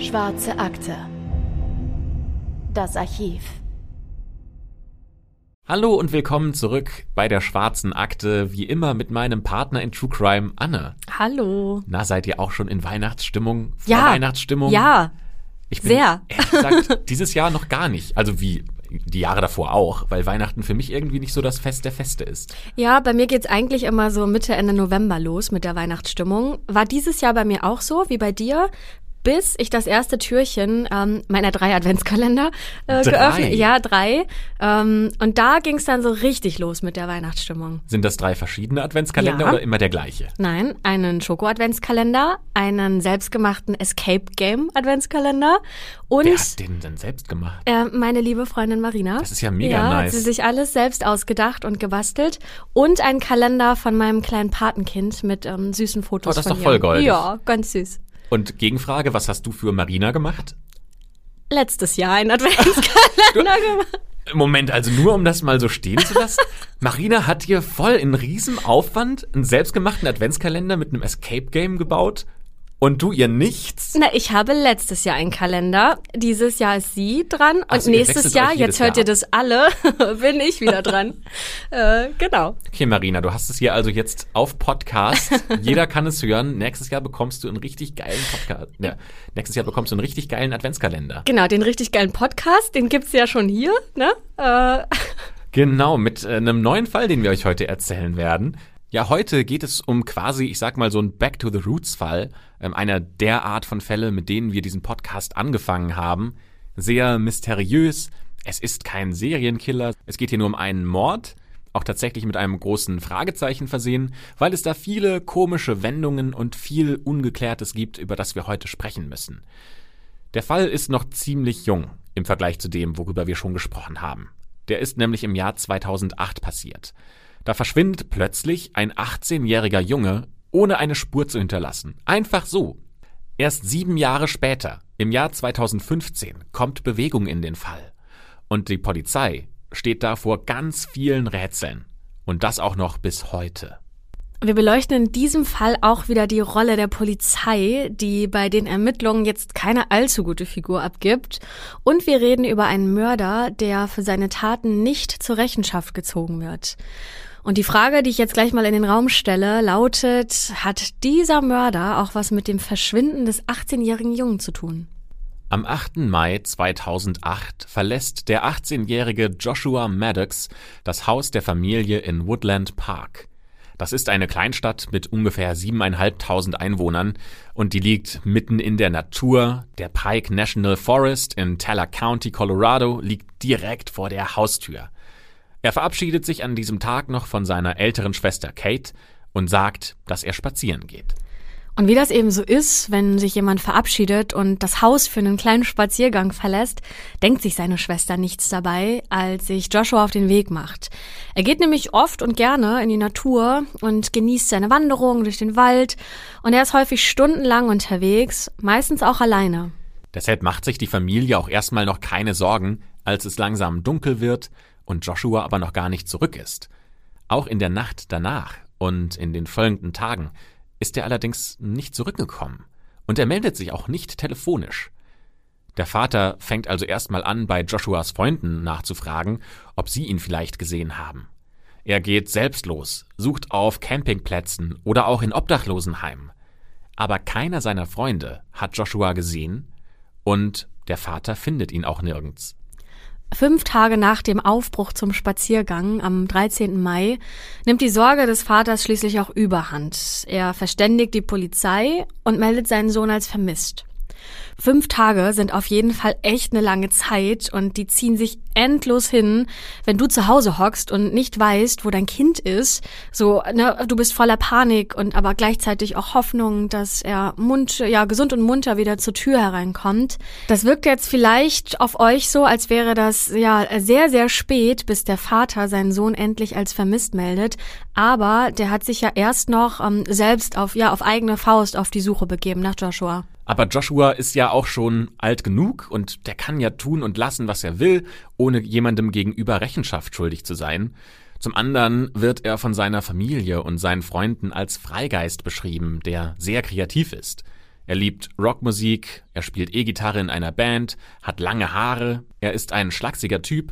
Schwarze Akte. Das Archiv. Hallo und willkommen zurück bei der Schwarzen Akte, wie immer mit meinem Partner in True Crime, Anne. Hallo. Na, seid ihr auch schon in Weihnachtsstimmung? Ja. Weihnachtsstimmung? Ja. Ich bin, sehr. Ehrlich gesagt, dieses Jahr noch gar nicht. Also wie die Jahre davor auch, weil Weihnachten für mich irgendwie nicht so das Fest der Feste ist. Ja, bei mir geht's eigentlich immer so Mitte, Ende November los mit der Weihnachtsstimmung. War dieses Jahr bei mir auch so, wie bei dir, bis ich das erste Türchen meiner 3 Adventskalender geöffnet. Ja, 3. Und da ging's dann so richtig los mit der Weihnachtsstimmung. Sind das 3 verschiedene Adventskalender Ja. oder immer der gleiche? Nein, einen Schoko-Adventskalender, einen selbstgemachten Escape-Game-Adventskalender und Wer hat den denn selbst gemacht? meine liebe Freundin Marina. Das ist ja mega Hat nice. sie sich alles selbst ausgedacht und gebastelt. Und einen Kalender von meinem kleinen Patenkind mit süßen Fotos Oh, das ist von doch voll ihr. goldig. Ja, ganz süß. Und Gegenfrage, was hast du für Marina gemacht? Letztes Jahr einen Adventskalender gemacht. Moment, also nur um das mal so stehen zu lassen. Marina hat hier voll in riesem Aufwand einen selbstgemachten Adventskalender mit einem Escape-Game gebaut und du ihr nichts? Na, ich habe letztes Jahr einen Kalender. Dieses Jahr ist sie dran. Und Also ihr nächstes wechselt Jahr, euch jedes jetzt hört Jahr ihr das alle, bin ich wieder dran. Genau. Okay, Marina, du hast es hier also jetzt auf Podcast. Jeder kann es hören. Nächstes Jahr bekommst du einen richtig geilen Podcast. Ja, nächstes Jahr bekommst du einen richtig geilen Adventskalender. Genau, den richtig geilen Podcast, den gibt's ja schon hier, ne? Genau, mit einem neuen Fall, den wir euch heute erzählen werden. Ja, heute geht es um quasi, ich sag mal, so ein Back-to-the-Roots-Fall. Einer der Art von Fälle, mit denen wir diesen Podcast angefangen haben. Sehr mysteriös. Es ist kein Serienkiller. Es geht hier nur um einen Mord. Auch tatsächlich mit einem großen Fragezeichen versehen, weil es da viele komische Wendungen und viel Ungeklärtes gibt, über das wir heute sprechen müssen. Der Fall ist noch ziemlich jung im Vergleich zu dem, worüber wir schon gesprochen haben. Der ist nämlich im Jahr 2008 passiert. Da verschwindet plötzlich ein 18-jähriger Junge, ohne eine Spur zu hinterlassen. Einfach so. Erst 7 Jahre später, im Jahr 2015, kommt Bewegung in den Fall. Und die Polizei steht da vor ganz vielen Rätseln. Und das auch noch bis heute. Wir beleuchten in diesem Fall auch wieder die Rolle der Polizei, die bei den Ermittlungen jetzt keine allzu gute Figur abgibt. Und wir reden über einen Mörder, der für seine Taten nicht zur Rechenschaft gezogen wird. Und die Frage, die ich jetzt gleich mal in den Raum stelle, lautet, hat dieser Mörder auch was mit dem Verschwinden des 18-jährigen Jungen zu tun? Am 8. Mai 2008 verlässt der 18-jährige Joshua Maddox das Haus der Familie in Woodland Park. Das ist eine Kleinstadt mit ungefähr 7.500 Einwohnern und die liegt mitten in der Natur. Der Pike National Forest in Teller County, Colorado, liegt direkt vor der Haustür. Er verabschiedet sich an diesem Tag noch von seiner älteren Schwester Kate und sagt, dass er spazieren geht. Und wie das eben so ist, wenn sich jemand verabschiedet und das Haus für einen kleinen Spaziergang verlässt, denkt sich seine Schwester nichts dabei, als sich Joshua auf den Weg macht. Er geht nämlich oft und gerne in die Natur und genießt seine Wanderung durch den Wald und er ist häufig stundenlang unterwegs, meistens auch alleine. Deshalb macht sich die Familie auch erstmal noch keine Sorgen, als es langsam dunkel wird und Joshua aber noch gar nicht zurück ist. Auch in der Nacht danach und in den folgenden Tagen ist er allerdings nicht zurückgekommen. Und er meldet sich auch nicht telefonisch. Der Vater fängt also erstmal an, bei Joshuas Freunden nachzufragen, ob sie ihn vielleicht gesehen haben. Er geht selbst los, sucht auf Campingplätzen oder auch in Obdachlosenheimen. Aber keiner seiner Freunde hat Joshua gesehen und der Vater findet ihn auch nirgends. 5 Tage nach dem Aufbruch zum Spaziergang am 13. Mai nimmt die Sorge des Vaters schließlich auch Überhand. Er verständigt die Polizei und meldet seinen Sohn als vermisst. 5 Tage sind auf jeden Fall echt eine lange Zeit und die ziehen sich endlos hin, wenn du zu Hause hockst und nicht weißt, wo dein Kind ist. So, ne, du bist voller Panik und aber gleichzeitig auch Hoffnung, dass er gesund und munter wieder zur Tür hereinkommt. Das wirkt jetzt vielleicht auf euch so, als wäre das sehr, sehr spät, bis der Vater seinen Sohn endlich als vermisst meldet. Aber der hat sich ja erst noch selbst auf eigene Faust auf die Suche begeben nach Joshua. Aber Joshua ist ja auch schon alt genug und der kann ja tun und lassen, was er will, ohne jemandem gegenüber Rechenschaft schuldig zu sein. Zum anderen wird er von seiner Familie und seinen Freunden als Freigeist beschrieben, der sehr kreativ ist. Er liebt Rockmusik, er spielt E-Gitarre in einer Band, hat lange Haare, er ist ein schlachsiger Typ,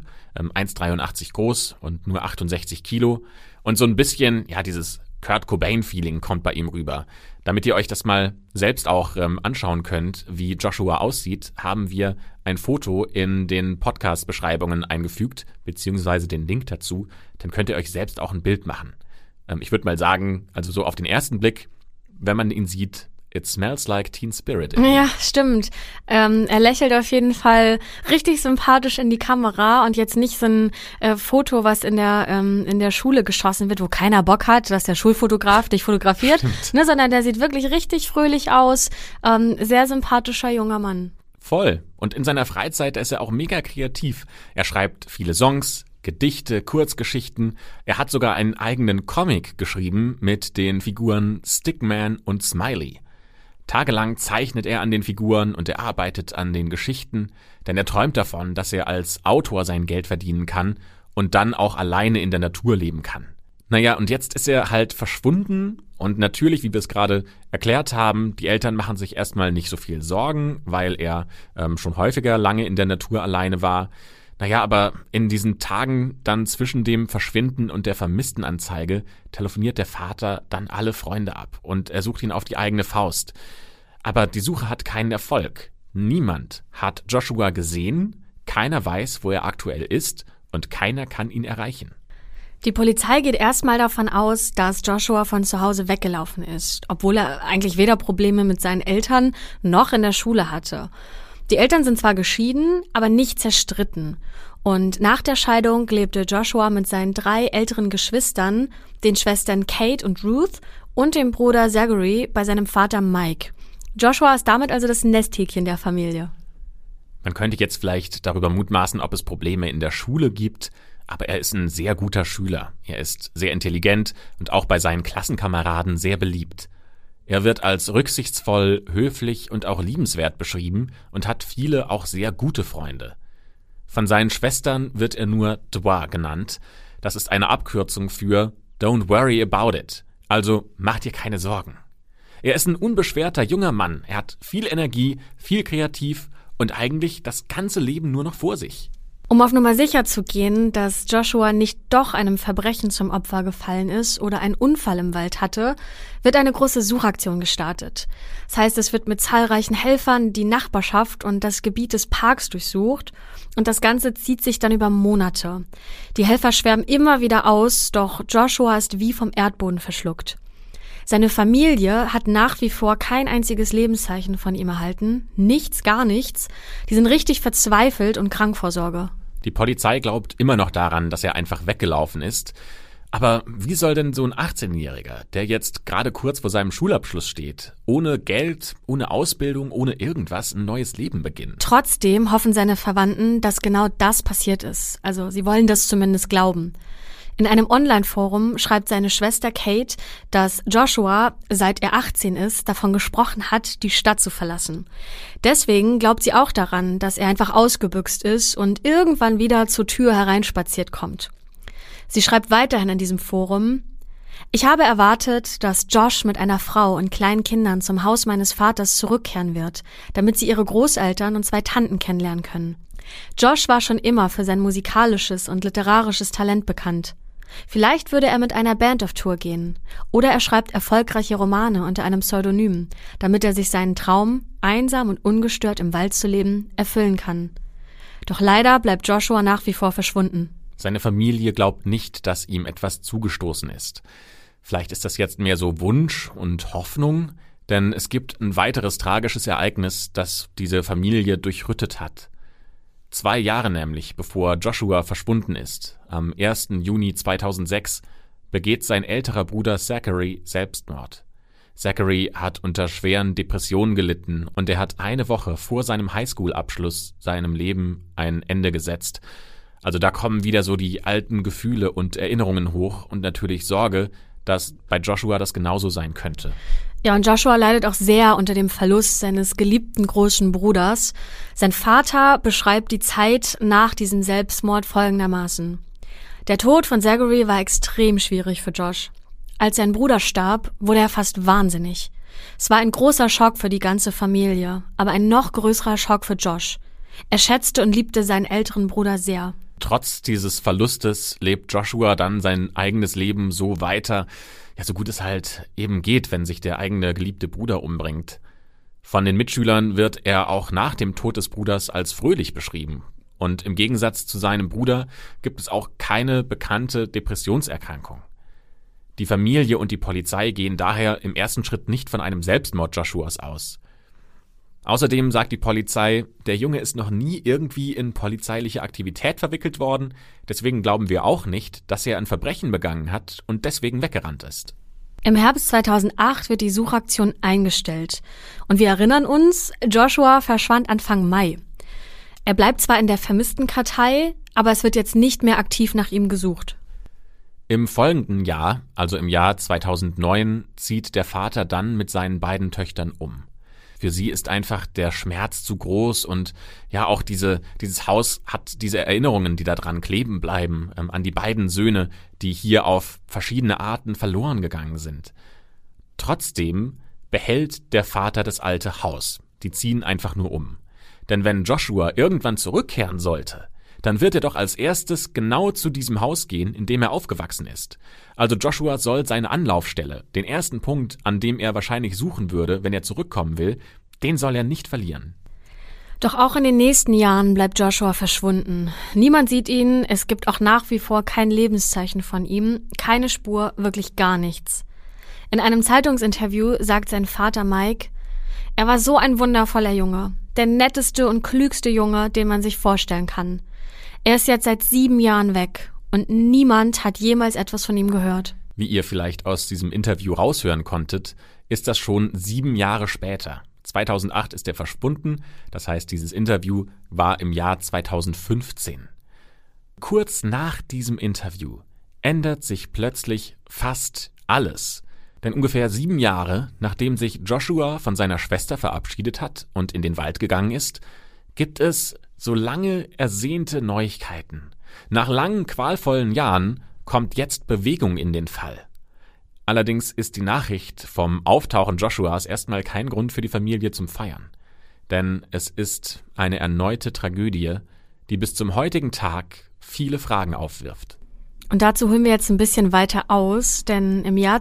1,83 groß und nur 68 Kilo. Und so ein bisschen, ja, dieses Kurt Cobain-Feeling kommt bei ihm rüber. Damit ihr euch das mal selbst auch anschauen könnt, wie Joshua aussieht, haben wir ein Foto in den Podcast-Beschreibungen eingefügt, beziehungsweise den Link dazu. Dann könnt ihr euch selbst auch ein Bild machen. Ich würde mal sagen, also so auf den ersten Blick, wenn man ihn sieht, it smells like Teen Spirit. Ja, stimmt. Er lächelt auf jeden Fall richtig sympathisch in die Kamera und jetzt nicht so ein Foto, was in der Schule geschossen wird, wo keiner Bock hat, dass der Schulfotograf dich fotografiert, ne, sondern der sieht wirklich richtig fröhlich aus. Sehr sympathischer junger Mann. Voll. Und in seiner Freizeit ist er auch mega kreativ. Er schreibt viele Songs, Gedichte, Kurzgeschichten. Er hat sogar einen eigenen Comic geschrieben mit den Figuren Stickman und Smiley. Tagelang zeichnet er an den Figuren und er arbeitet an den Geschichten, denn er träumt davon, dass er als Autor sein Geld verdienen kann und dann auch alleine in der Natur leben kann. Naja, und jetzt ist er halt verschwunden und natürlich, wie wir es gerade erklärt haben, die Eltern machen sich erstmal nicht so viel Sorgen, weil er schon häufiger lange in der Natur alleine war. Naja, aber in diesen Tagen dann zwischen dem Verschwinden und der Vermisstenanzeige telefoniert der Vater dann alle Freunde ab und er sucht ihn auf die eigene Faust. Aber die Suche hat keinen Erfolg. Niemand hat Joshua gesehen, keiner weiß, wo er aktuell ist und keiner kann ihn erreichen. Die Polizei geht erstmal davon aus, dass Joshua von zu Hause weggelaufen ist, obwohl er eigentlich weder Probleme mit seinen Eltern noch in der Schule hatte. Die Eltern sind zwar geschieden, aber nicht zerstritten. Und nach der Scheidung lebte Joshua mit seinen 3 älteren Geschwistern, den Schwestern Kate und Ruth und dem Bruder Zachary bei seinem Vater Mike. Joshua ist damit also das Nesthäkchen der Familie. Man könnte jetzt vielleicht darüber mutmaßen, ob es Probleme in der Schule gibt, aber er ist ein sehr guter Schüler. Er ist sehr intelligent und auch bei seinen Klassenkameraden sehr beliebt. Er wird als rücksichtsvoll, höflich und auch liebenswert beschrieben und hat viele auch sehr gute Freunde. Von seinen Schwestern wird er nur Dwa genannt. Das ist eine Abkürzung für Don't worry about it, also mach dir keine Sorgen. Er ist ein unbeschwerter junger Mann. Er hat viel Energie, viel kreativ und eigentlich das ganze Leben nur noch vor sich. Um auf Nummer sicher zu gehen, dass Joshua nicht doch einem Verbrechen zum Opfer gefallen ist oder einen Unfall im Wald hatte, wird eine große Suchaktion gestartet. Das heißt, es wird mit zahlreichen Helfern die Nachbarschaft und das Gebiet des Parks durchsucht und das Ganze zieht sich dann über Monate. Die Helfer schwärmen immer wieder aus, doch Joshua ist wie vom Erdboden verschluckt. Seine Familie hat nach wie vor kein einziges Lebenszeichen von ihm erhalten. Nichts, gar nichts. Die sind richtig verzweifelt und krank vor Sorge. Die Polizei glaubt immer noch daran, dass er einfach weggelaufen ist. Aber wie soll denn so ein 18-Jähriger, der jetzt gerade kurz vor seinem Schulabschluss steht, ohne Geld, ohne Ausbildung, ohne irgendwas ein neues Leben beginnen? Trotzdem hoffen seine Verwandten, dass genau das passiert ist. Also sie wollen das zumindest glauben. In einem Online-Forum schreibt seine Schwester Kate, dass Joshua, seit er 18 ist, davon gesprochen hat, die Stadt zu verlassen. Deswegen glaubt sie auch daran, dass er einfach ausgebüxt ist und irgendwann wieder zur Tür hereinspaziert kommt. Sie schreibt weiterhin in diesem Forum: Ich habe erwartet, dass Josh mit einer Frau und kleinen Kindern zum Haus meines Vaters zurückkehren wird, damit sie ihre Großeltern und 2 Tanten kennenlernen können. Josh war schon immer für sein musikalisches und literarisches Talent bekannt. Vielleicht würde er mit einer Band auf Tour gehen. Oder er schreibt erfolgreiche Romane unter einem Pseudonym, damit er sich seinen Traum, einsam und ungestört im Wald zu leben, erfüllen kann. Doch leider bleibt Joshua nach wie vor verschwunden. Seine Familie glaubt nicht, dass ihm etwas zugestoßen ist. Vielleicht ist das jetzt mehr so Wunsch und Hoffnung, denn es gibt ein weiteres tragisches Ereignis, das diese Familie durchrüttet hat. 2 Jahre nämlich, bevor Joshua verschwunden ist, am 1. Juni 2006, begeht sein älterer Bruder Zachary Selbstmord. Zachary hat unter schweren Depressionen gelitten und er hat eine Woche vor seinem Highschool-Abschluss seinem Leben ein Ende gesetzt. Also da kommen wieder so die alten Gefühle und Erinnerungen hoch und natürlich Sorge, dass bei Joshua das genauso sein könnte. Ja, und Joshua leidet auch sehr unter dem Verlust seines geliebten großen Bruders. Sein Vater beschreibt die Zeit nach diesem Selbstmord folgendermaßen: Der Tod von Zachary war extrem schwierig für Josh. Als sein Bruder starb, wurde er fast wahnsinnig. Es war ein großer Schock für die ganze Familie, aber ein noch größerer Schock für Josh. Er schätzte und liebte seinen älteren Bruder sehr. Trotz dieses Verlustes lebt Joshua dann sein eigenes Leben so weiter, ja, so gut es halt eben geht, wenn sich der eigene geliebte Bruder umbringt. Von den Mitschülern wird er auch nach dem Tod des Bruders als fröhlich beschrieben. Und im Gegensatz zu seinem Bruder gibt es auch keine bekannte Depressionserkrankung. Die Familie und die Polizei gehen daher im ersten Schritt nicht von einem Selbstmord Joshuas aus. Außerdem sagt die Polizei, der Junge ist noch nie irgendwie in polizeiliche Aktivität verwickelt worden, deswegen glauben wir auch nicht, dass er ein Verbrechen begangen hat und deswegen weggerannt ist. Im Herbst 2008 wird die Suchaktion eingestellt. Und wir erinnern uns, Joshua verschwand Anfang Mai. Er bleibt zwar in der Vermisstenkartei, aber es wird jetzt nicht mehr aktiv nach ihm gesucht. Im folgenden Jahr, also im Jahr 2009, zieht der Vater dann mit seinen beiden Töchtern um. Für sie ist einfach der Schmerz zu groß und ja, auch dieses Haus hat diese Erinnerungen, die da dran kleben bleiben, an die beiden Söhne, die hier auf verschiedene Arten verloren gegangen sind. Trotzdem behält der Vater das alte Haus. Die ziehen einfach nur um. Denn wenn Joshua irgendwann zurückkehren sollte, dann wird er doch als erstes genau zu diesem Haus gehen, in dem er aufgewachsen ist. Also Joshua soll seine Anlaufstelle, den ersten Punkt, an dem er wahrscheinlich suchen würde, wenn er zurückkommen will, den soll er nicht verlieren. Doch auch in den nächsten Jahren bleibt Joshua verschwunden. Niemand sieht ihn, es gibt auch nach wie vor kein Lebenszeichen von ihm, keine Spur, wirklich gar nichts. In einem Zeitungsinterview sagt sein Vater Mike, er war so ein wundervoller Junge, der netteste und klügste Junge, den man sich vorstellen kann. Er ist jetzt seit 7 Jahren weg und niemand hat jemals etwas von ihm gehört. Wie ihr vielleicht aus diesem Interview raushören konntet, ist das schon 7 Jahre später. 2008 ist er verschwunden, das heißt, dieses Interview war im Jahr 2015. Kurz nach diesem Interview ändert sich plötzlich fast alles. Denn ungefähr 7 Jahre, nachdem sich Joshua von seiner Schwester verabschiedet hat und in den Wald gegangen ist, gibt es so lange ersehnte Neuigkeiten. Nach langen, qualvollen Jahren kommt jetzt Bewegung in den Fall. Allerdings ist die Nachricht vom Auftauchen Joshuas erstmal kein Grund für die Familie zum Feiern. Denn es ist eine erneute Tragödie, die bis zum heutigen Tag viele Fragen aufwirft. Und dazu holen wir jetzt ein bisschen weiter aus, denn im Jahr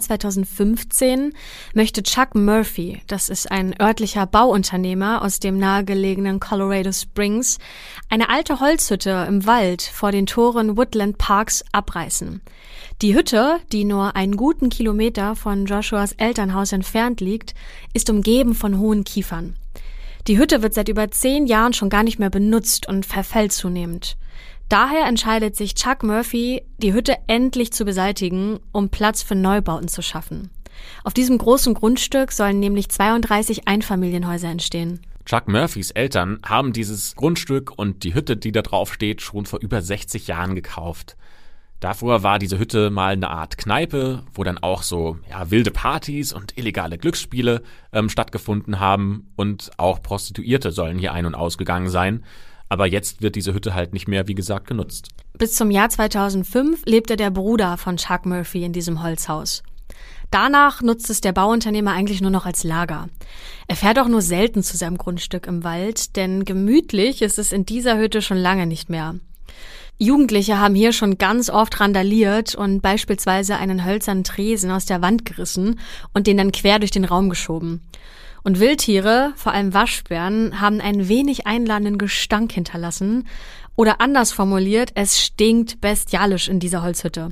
2015 möchte Chuck Murphy, das ist ein örtlicher Bauunternehmer aus dem nahegelegenen Colorado Springs, eine alte Holzhütte im Wald vor den Toren Woodland Parks abreißen. Die Hütte, die nur einen guten Kilometer von Joshuas Elternhaus entfernt liegt, ist umgeben von hohen Kiefern. Die Hütte wird seit über 10 Jahren schon gar nicht mehr benutzt und verfällt zunehmend. Daher entscheidet sich Chuck Murphy, die Hütte endlich zu beseitigen, um Platz für Neubauten zu schaffen. Auf diesem großen Grundstück sollen nämlich 32 Einfamilienhäuser entstehen. Chuck Murphys Eltern haben dieses Grundstück und die Hütte, die da drauf steht, schon vor über 60 Jahren gekauft. Davor war diese Hütte mal eine Art Kneipe, wo dann auch so wilde Partys und illegale Glücksspiele stattgefunden haben und auch Prostituierte sollen hier ein- und ausgegangen sein. Aber jetzt wird diese Hütte halt nicht mehr, wie gesagt, genutzt. Bis zum Jahr 2005 lebte der Bruder von Chuck Murphy in diesem Holzhaus. Danach nutzt es der Bauunternehmer eigentlich nur noch als Lager. Er fährt auch nur selten zu seinem Grundstück im Wald, denn gemütlich ist es in dieser Hütte schon lange nicht mehr. Jugendliche haben hier schon ganz oft randaliert und beispielsweise einen hölzernen Tresen aus der Wand gerissen und den dann quer durch den Raum geschoben. Und Wildtiere, vor allem Waschbären, haben einen wenig einladenden Gestank hinterlassen. Oder anders formuliert, es stinkt bestialisch in dieser Holzhütte.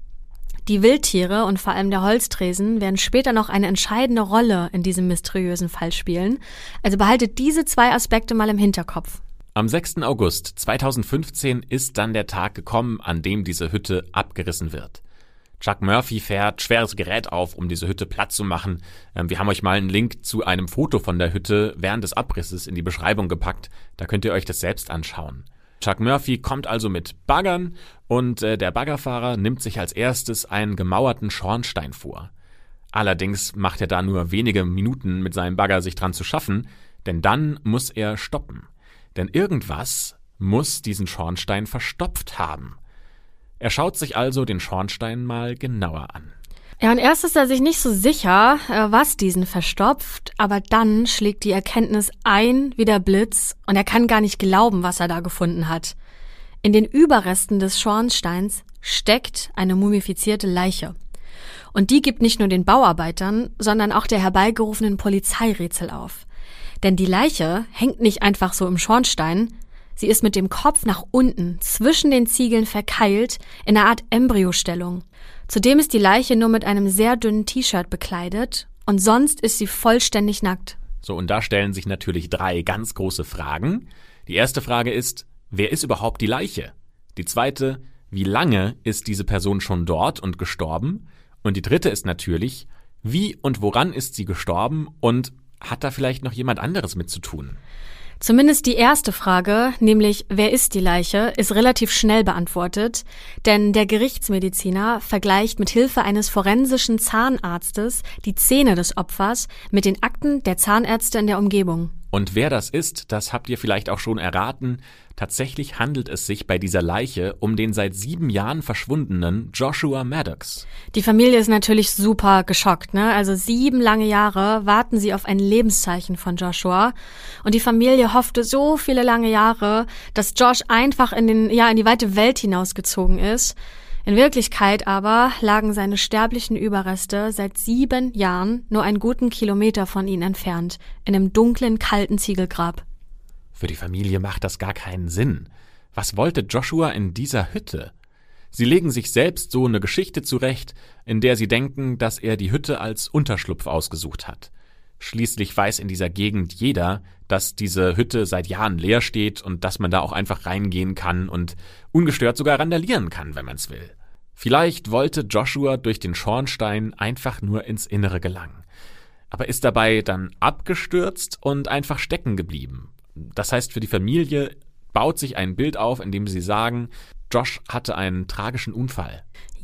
Die Wildtiere und vor allem der Holztresen werden später noch eine entscheidende Rolle in diesem mysteriösen Fall spielen. Also behaltet diese 2 Aspekte mal im Hinterkopf. Am 6. August 2015 ist dann der Tag gekommen, an dem diese Hütte abgerissen wird. Chuck Murphy fährt schweres Gerät auf, um diese Hütte platt zu machen. Wir haben euch mal einen Link zu einem Foto von der Hütte während des Abrisses in die Beschreibung gepackt. Da könnt ihr euch das selbst anschauen. Chuck Murphy kommt also mit Baggern und der Baggerfahrer nimmt sich als erstes einen gemauerten Schornstein vor. Allerdings macht er da nur wenige Minuten mit seinem Bagger sich dran zu schaffen, denn dann muss er stoppen. Denn irgendwas muss diesen Schornstein verstopft haben. Er schaut sich also den Schornstein mal genauer an. Ja, und erst ist er sich nicht so sicher, was diesen verstopft, aber dann schlägt die Erkenntnis ein wie der Blitz und er kann gar nicht glauben, was er da gefunden hat. In den Überresten des Schornsteins steckt eine mumifizierte Leiche. Und die gibt nicht nur den Bauarbeitern, sondern auch der herbeigerufenen Polizei Rätsel auf. Denn die Leiche hängt nicht einfach so im Schornstein, sie ist mit dem Kopf nach unten zwischen den Ziegeln verkeilt in einer Art Embryostellung. Zudem ist die Leiche nur mit einem sehr dünnen T-Shirt bekleidet und sonst ist sie vollständig nackt. So, und da stellen sich natürlich 3 ganz große Fragen. Die erste Frage ist, wer ist überhaupt die Leiche? Die zweite, wie lange ist diese Person schon dort und gestorben? Und die dritte ist natürlich, wie und woran ist sie gestorben und hat da vielleicht noch jemand anderes mit zu tun? Zumindest die erste Frage, nämlich wer ist die Leiche, ist relativ schnell beantwortet, denn der Gerichtsmediziner vergleicht mit Hilfe eines forensischen Zahnarztes die Zähne des Opfers mit den Akten der Zahnärzte in der Umgebung. Und wer das ist, das habt ihr vielleicht auch schon erraten. Tatsächlich handelt es sich bei dieser Leiche um den seit 7 Jahren verschwundenen Joshua Maddox. Die Familie ist natürlich super geschockt, ne? Also 7 lange Jahre warten sie auf ein Lebenszeichen von Joshua. Und die Familie hoffte so viele lange Jahre, dass Josh einfach in die weite Welt hinausgezogen ist. In Wirklichkeit aber lagen seine sterblichen Überreste seit 7 Jahren nur einen guten Kilometer von ihnen entfernt, in einem dunklen, kalten Ziegelgrab. Für die Familie macht das gar keinen Sinn. Was wollte Joshua in dieser Hütte? Sie legen sich selbst so eine Geschichte zurecht, in der sie denken, dass er die Hütte als Unterschlupf ausgesucht hat. Schließlich weiß in dieser Gegend jeder, dass diese Hütte seit Jahren leer steht und dass man da auch einfach reingehen kann und ungestört sogar randalieren kann, wenn man es will. Vielleicht wollte Joshua durch den Schornstein einfach nur ins Innere gelangen, aber ist dabei dann abgestürzt und einfach stecken geblieben. Das heißt, für die Familie baut sich ein Bild auf, in dem sie sagen, Josh hatte einen tragischen Unfall.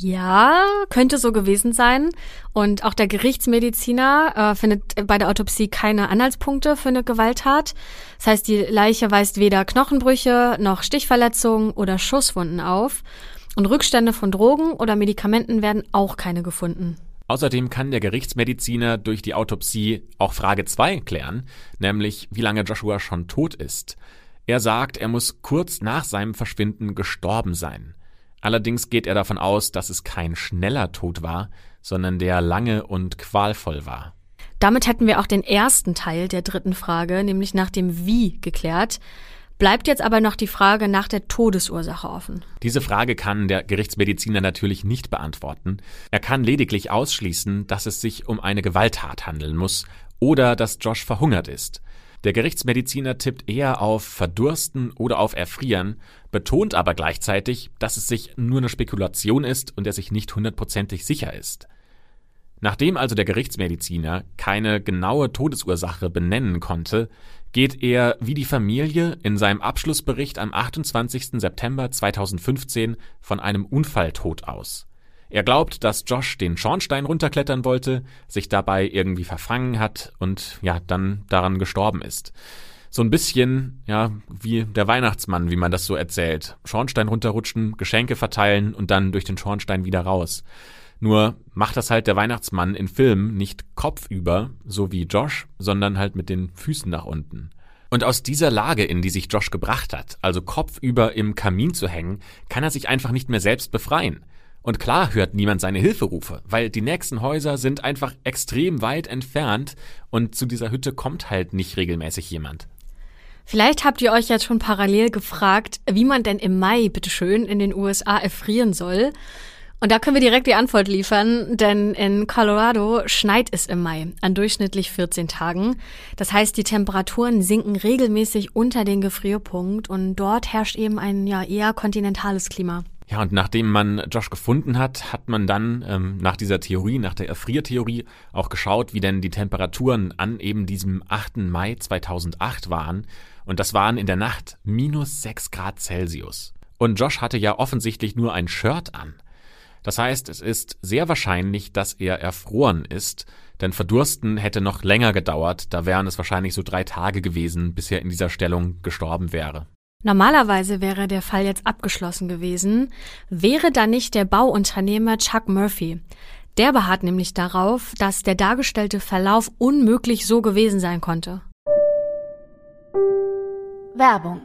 Ja, könnte so gewesen sein. Und auch der Gerichtsmediziner findet bei der Autopsie keine Anhaltspunkte für eine Gewalttat. Das heißt, die Leiche weist weder Knochenbrüche noch Stichverletzungen oder Schusswunden auf. Und Rückstände von Drogen oder Medikamenten werden auch keine gefunden. Außerdem kann der Gerichtsmediziner durch die Autopsie auch Frage 2 klären, nämlich wie lange Joshua schon tot ist. Er sagt, er muss kurz nach seinem Verschwinden gestorben sein. Allerdings geht er davon aus, dass es kein schneller Tod war, sondern der lange und qualvoll war. Damit hätten wir auch den ersten Teil der dritten Frage, nämlich nach dem Wie, geklärt. Bleibt jetzt aber noch die Frage nach der Todesursache offen. Diese Frage kann der Gerichtsmediziner natürlich nicht beantworten. Er kann lediglich ausschließen, dass es sich um eine Gewalttat handeln muss oder dass Josh verhungert ist. Der Gerichtsmediziner tippt eher auf Verdursten oder auf Erfrieren, betont aber gleichzeitig, dass es sich nur eine Spekulation ist und er sich nicht 100% sicher ist. Nachdem also der Gerichtsmediziner keine genaue Todesursache benennen konnte, geht er wie die Familie in seinem Abschlussbericht am 28. September 2015 von einem Unfalltod aus. Er glaubt, dass Josh den Schornstein runterklettern wollte, sich dabei irgendwie verfangen hat und dann daran gestorben ist. So ein bisschen, wie der Weihnachtsmann, wie man das so erzählt. Schornstein runterrutschen, Geschenke verteilen und dann durch den Schornstein wieder raus. Nur macht das halt der Weihnachtsmann in Filmen nicht kopfüber, so wie Josh, sondern halt mit den Füßen nach unten. Und aus dieser Lage, in die sich Josh gebracht hat, also kopfüber im Kamin zu hängen, kann er sich einfach nicht mehr selbst befreien. Und klar hört niemand seine Hilferufe, weil die nächsten Häuser sind einfach extrem weit entfernt und zu dieser Hütte kommt halt nicht regelmäßig jemand. Vielleicht habt ihr euch jetzt schon parallel gefragt, wie man denn im Mai, bitteschön, in den USA erfrieren soll. Und da können wir direkt die Antwort liefern, denn in Colorado schneit es im Mai an durchschnittlich 14 Tagen. Das heißt, die Temperaturen sinken regelmäßig unter den Gefrierpunkt und dort herrscht eben ein eher kontinentales Klima. Ja, und nachdem man Josh gefunden hat, hat man dann nach dieser Theorie, nach der Erfriertheorie, auch geschaut, wie denn die Temperaturen an eben diesem 8. Mai 2008 waren. Und das waren in der Nacht -6 Grad Celsius. Und Josh hatte ja offensichtlich nur ein Shirt an. Das heißt, es ist sehr wahrscheinlich, dass er erfroren ist, denn Verdursten hätte noch länger gedauert, da wären es wahrscheinlich so 3 Tage gewesen, bis er in dieser Stellung gestorben wäre. Normalerweise wäre der Fall jetzt abgeschlossen gewesen, wäre da nicht der Bauunternehmer Chuck Murphy. Der beharrt nämlich darauf, dass der dargestellte Verlauf unmöglich so gewesen sein konnte. Werbung.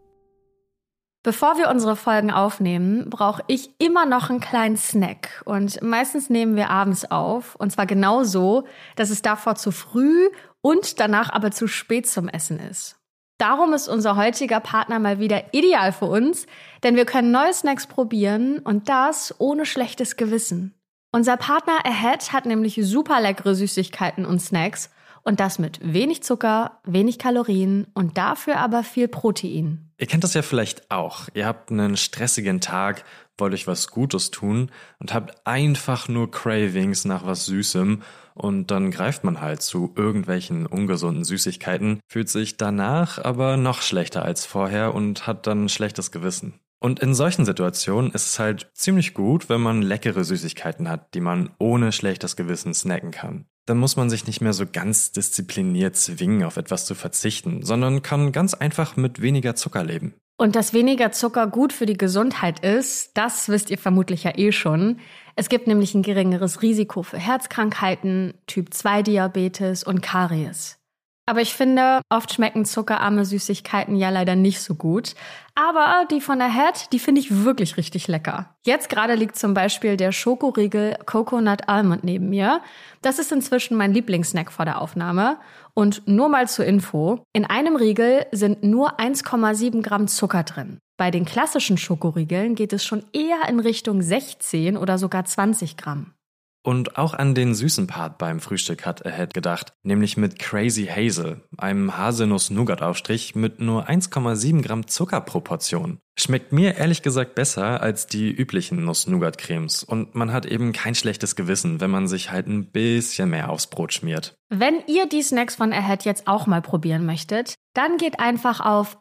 Bevor wir unsere Folgen aufnehmen, brauche ich immer noch einen kleinen Snack. Und meistens nehmen wir abends auf. Und zwar genau so, dass es davor zu früh und danach aber zu spät zum Essen ist. Darum ist unser heutiger Partner mal wieder ideal für uns, denn wir können neue Snacks probieren und das ohne schlechtes Gewissen. Unser Partner Ahead hat nämlich super leckere Süßigkeiten und Snacks und das mit wenig Zucker, wenig Kalorien und dafür aber viel Protein. Ihr kennt das ja vielleicht auch. Ihr habt einen stressigen Tag, wollt euch was Gutes tun und habt einfach nur Cravings nach was Süßem und dann greift man halt zu irgendwelchen ungesunden Süßigkeiten, fühlt sich danach aber noch schlechter als vorher und hat dann ein schlechtes Gewissen. Und in solchen Situationen ist es halt ziemlich gut, wenn man leckere Süßigkeiten hat, die man ohne schlechtes Gewissen snacken kann. Dann muss man sich nicht mehr so ganz diszipliniert zwingen, auf etwas zu verzichten, sondern kann ganz einfach mit weniger Zucker leben. Und dass weniger Zucker gut für die Gesundheit ist, das wisst ihr vermutlich ja eh schon. Es gibt nämlich ein geringeres Risiko für Herzkrankheiten, Typ-2-Diabetes und Karies. Aber ich finde, oft schmecken zuckerarme Süßigkeiten ja leider nicht so gut. Aber die von Ahead, die finde ich wirklich richtig lecker. Jetzt gerade liegt zum Beispiel der Schokoriegel Coconut Almond neben mir. Das ist inzwischen mein Lieblingssnack vor der Aufnahme. Und nur mal zur Info, in einem Riegel sind nur 1,7 Gramm Zucker drin. Bei den klassischen Schokoriegeln geht es schon eher in Richtung 16 oder sogar 20 Gramm. Und auch an den süßen Part beim Frühstück hat Ahead gedacht, nämlich mit Crazy Hazel, einem Haselnuss-Nougat-Aufstrich mit nur 1,7 Gramm Zucker pro Portion. Schmeckt mir ehrlich gesagt besser als die üblichen Nuss-Nougat-Cremes und man hat eben kein schlechtes Gewissen, wenn man sich halt ein bisschen mehr aufs Brot schmiert. Wenn ihr die Snacks von Ahead jetzt auch mal probieren möchtet, dann geht einfach auf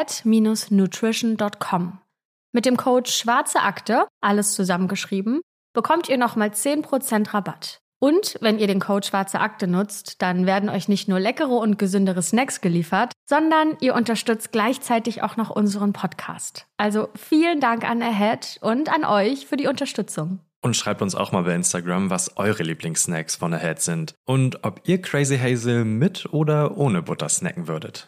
ahead-nutrition.com. Mit dem Code Schwarze Akte, alles zusammengeschrieben, bekommt ihr nochmal 10% Rabatt. Und wenn ihr den Code Schwarze Akte nutzt, dann werden euch nicht nur leckere und gesündere Snacks geliefert, sondern ihr unterstützt gleichzeitig auch noch unseren Podcast. Also vielen Dank an Ahead und an euch für die Unterstützung. Und schreibt uns auch mal bei Instagram, was eure Lieblingssnacks von Ahead sind und ob ihr Crazy Hazel mit oder ohne Butter snacken würdet.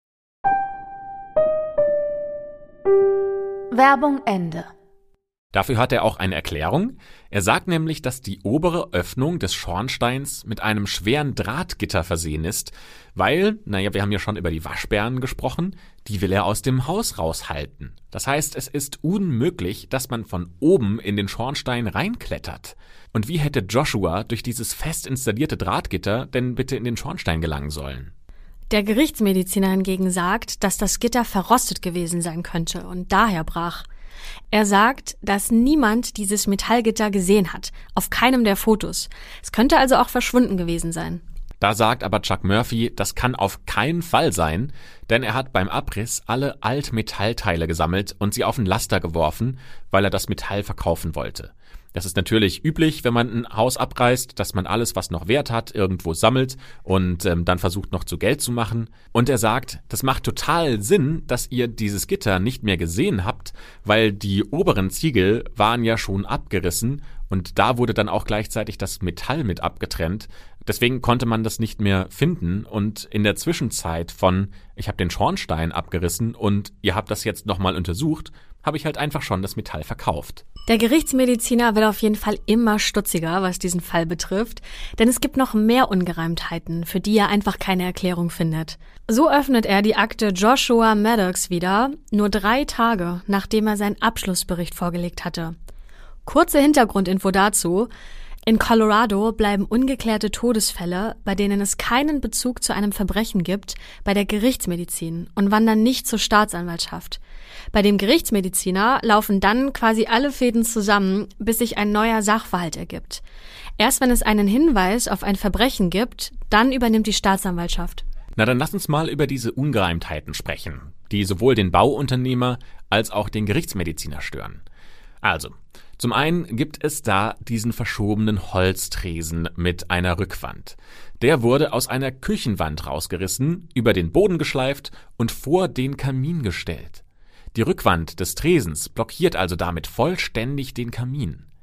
Werbung Ende. Dafür hat er auch eine Erklärung. Er sagt nämlich, dass die obere Öffnung des Schornsteins mit einem schweren Drahtgitter versehen ist, weil, wir haben ja schon über die Waschbären gesprochen, die will er aus dem Haus raushalten. Das heißt, es ist unmöglich, dass man von oben in den Schornstein reinklettert. Und wie hätte Joshua durch dieses fest installierte Drahtgitter denn bitte in den Schornstein gelangen sollen? Der Gerichtsmediziner hingegen sagt, dass das Gitter verrostet gewesen sein könnte und daher brach. Er sagt, dass niemand dieses Metallgitter gesehen hat, auf keinem der Fotos. Es könnte also auch verschwunden gewesen sein. Da sagt aber Chuck Murphy, das kann auf keinen Fall sein, denn er hat beim Abriss alle Altmetallteile gesammelt und sie auf ein Laster geworfen, weil er das Metall verkaufen wollte. Das ist natürlich üblich, wenn man ein Haus abreißt, dass man alles, was noch Wert hat, irgendwo sammelt und dann versucht noch zu Geld zu machen. Und er sagt, das macht total Sinn, dass ihr dieses Gitter nicht mehr gesehen habt, weil die oberen Ziegel waren ja schon abgerissen und da wurde dann auch gleichzeitig das Metall mit abgetrennt. Deswegen konnte man das nicht mehr finden und in der Zwischenzeit von, ich habe den Schornstein abgerissen und ihr habt das jetzt nochmal untersucht, habe ich halt einfach schon das Metall verkauft. Der Gerichtsmediziner wird auf jeden Fall immer stutziger, was diesen Fall betrifft, denn es gibt noch mehr Ungereimtheiten, für die er einfach keine Erklärung findet. So öffnet er die Akte Joshua Maddox wieder, nur 3 Tage, nachdem er seinen Abschlussbericht vorgelegt hatte. Kurze Hintergrundinfo dazu: In Colorado bleiben ungeklärte Todesfälle, bei denen es keinen Bezug zu einem Verbrechen gibt, bei der Gerichtsmedizin und wandern nicht zur Staatsanwaltschaft. Bei dem Gerichtsmediziner laufen dann quasi alle Fäden zusammen, bis sich ein neuer Sachverhalt ergibt. Erst wenn es einen Hinweis auf ein Verbrechen gibt, dann übernimmt die Staatsanwaltschaft. Na, dann lass uns mal über diese Ungereimtheiten sprechen, die sowohl den Bauunternehmer als auch den Gerichtsmediziner stören. Also, zum einen gibt es da diesen verschobenen Holztresen mit einer Rückwand. Der wurde aus einer Küchenwand rausgerissen, über den Boden geschleift und vor den Kamin gestellt. Die Rückwand des Tresens blockiert also damit vollständig den Kamin.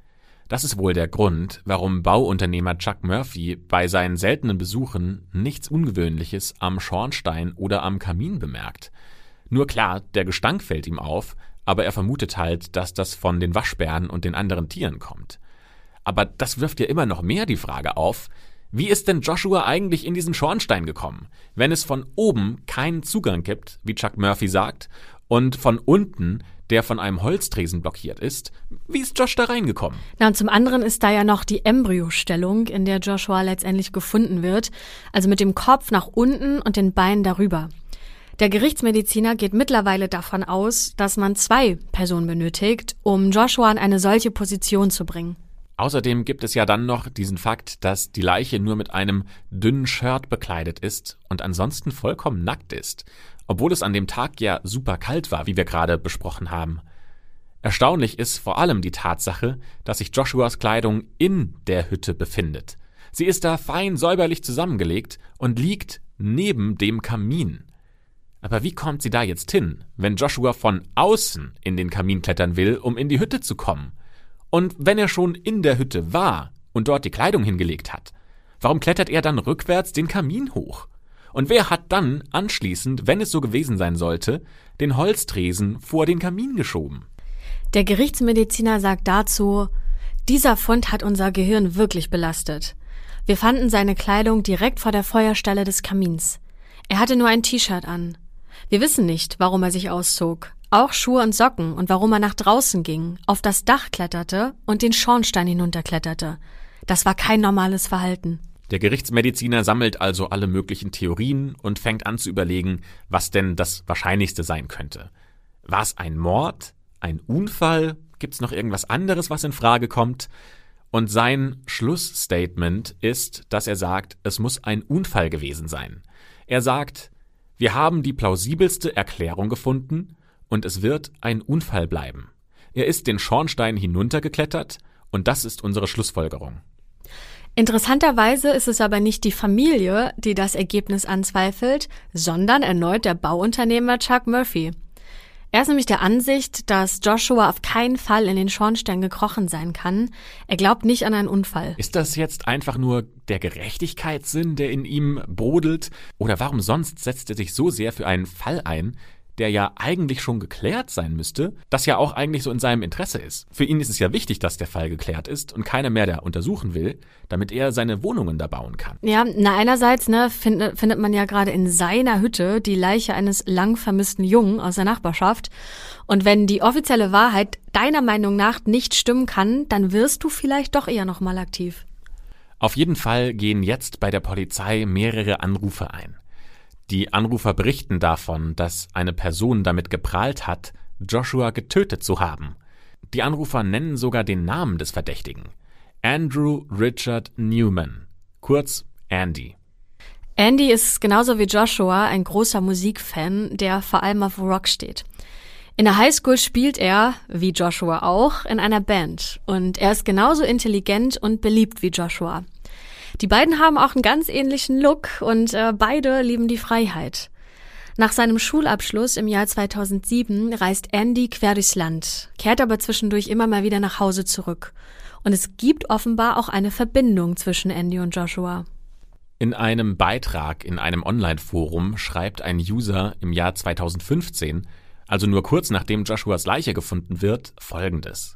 Das ist wohl der Grund, warum Bauunternehmer Chuck Murphy bei seinen seltenen Besuchen nichts Ungewöhnliches am Schornstein oder am Kamin bemerkt. Nur klar, der Gestank fällt ihm auf, aber er vermutet halt, dass das von den Waschbären und den anderen Tieren kommt. Aber das wirft ja immer noch mehr die Frage auf, wie ist denn Joshua eigentlich in diesen Schornstein gekommen, wenn es von oben keinen Zugang gibt, wie Chuck Murphy sagt, und von unten, der von einem Holztresen blockiert ist? Wie ist Josh da reingekommen? Na, und zum anderen ist da ja noch die Embryostellung, in der Joshua letztendlich gefunden wird, also mit dem Kopf nach unten und den Beinen darüber. Der Gerichtsmediziner geht mittlerweile davon aus, dass man 2 Personen benötigt, um Joshua in eine solche Position zu bringen. Außerdem gibt es ja dann noch diesen Fakt, dass die Leiche nur mit einem dünnen Shirt bekleidet ist und ansonsten vollkommen nackt ist, obwohl es an dem Tag ja super kalt war, wie wir gerade besprochen haben. Erstaunlich ist vor allem die Tatsache, dass sich Joshuas Kleidung in der Hütte befindet. Sie ist da fein säuberlich zusammengelegt und liegt neben dem Kamin. Aber wie kommt sie da jetzt hin, wenn Joshua von außen in den Kamin klettern will, um in die Hütte zu kommen? Und wenn er schon in der Hütte war und dort die Kleidung hingelegt hat, warum klettert er dann rückwärts den Kamin hoch? Und wer hat dann anschließend, wenn es so gewesen sein sollte, den Holztresen vor den Kamin geschoben? Der Gerichtsmediziner sagt dazu, dieser Fund hat unser Gehirn wirklich belastet. Wir fanden seine Kleidung direkt vor der Feuerstelle des Kamins. Er hatte nur ein T-Shirt an. Wir wissen nicht, warum er sich auszog. Auch Schuhe und Socken und warum er nach draußen ging, auf das Dach kletterte und den Schornstein hinunterkletterte. Das war kein normales Verhalten. Der Gerichtsmediziner sammelt also alle möglichen Theorien und fängt an zu überlegen, was denn das Wahrscheinlichste sein könnte. War es ein Mord? Ein Unfall? Gibt es noch irgendwas anderes, was in Frage kommt? Und sein Schlussstatement ist, dass er sagt, es muss ein Unfall gewesen sein. Er sagt, wir haben die plausibelste Erklärung gefunden und es wird ein Unfall bleiben. Er ist den Schornstein hinuntergeklettert und das ist unsere Schlussfolgerung. Interessanterweise ist es aber nicht die Familie, die das Ergebnis anzweifelt, sondern erneut der Bauunternehmer Chuck Murphy. Er ist nämlich der Ansicht, dass Joshua auf keinen Fall in den Schornstein gekrochen sein kann. Er glaubt nicht an einen Unfall. Ist das jetzt einfach nur der Gerechtigkeitssinn, der in ihm brodelt? Oder warum sonst setzt er sich so sehr für einen Fall ein, der ja eigentlich schon geklärt sein müsste, das ja auch eigentlich so in seinem Interesse ist? Für ihn ist es ja wichtig, dass der Fall geklärt ist und keiner mehr da untersuchen will, damit er seine Wohnungen da bauen kann. Ja, einerseits findet man ja gerade in seiner Hütte die Leiche eines lang vermissten Jungen aus der Nachbarschaft. Und wenn die offizielle Wahrheit deiner Meinung nach nicht stimmen kann, dann wirst du vielleicht doch eher nochmal aktiv. Auf jeden Fall gehen jetzt bei der Polizei mehrere Anrufe ein. Die Anrufer berichten davon, dass eine Person damit geprahlt hat, Joshua getötet zu haben. Die Anrufer nennen sogar den Namen des Verdächtigen. Andrew Richard Newman, kurz Andy. Andy ist genauso wie Joshua ein großer Musikfan, der vor allem auf Rock steht. In der Highschool spielt er, wie Joshua auch, in einer Band. Und er ist genauso intelligent und beliebt wie Joshua. Die beiden haben auch einen ganz ähnlichen Look und beide lieben die Freiheit. Nach seinem Schulabschluss im Jahr 2007 reist Andy quer durchs Land, kehrt aber zwischendurch immer mal wieder nach Hause zurück. Und es gibt offenbar auch eine Verbindung zwischen Andy und Joshua. In einem Beitrag in einem Online-Forum schreibt ein User im Jahr 2015, also nur kurz nachdem Joshuas Leiche gefunden wird, Folgendes.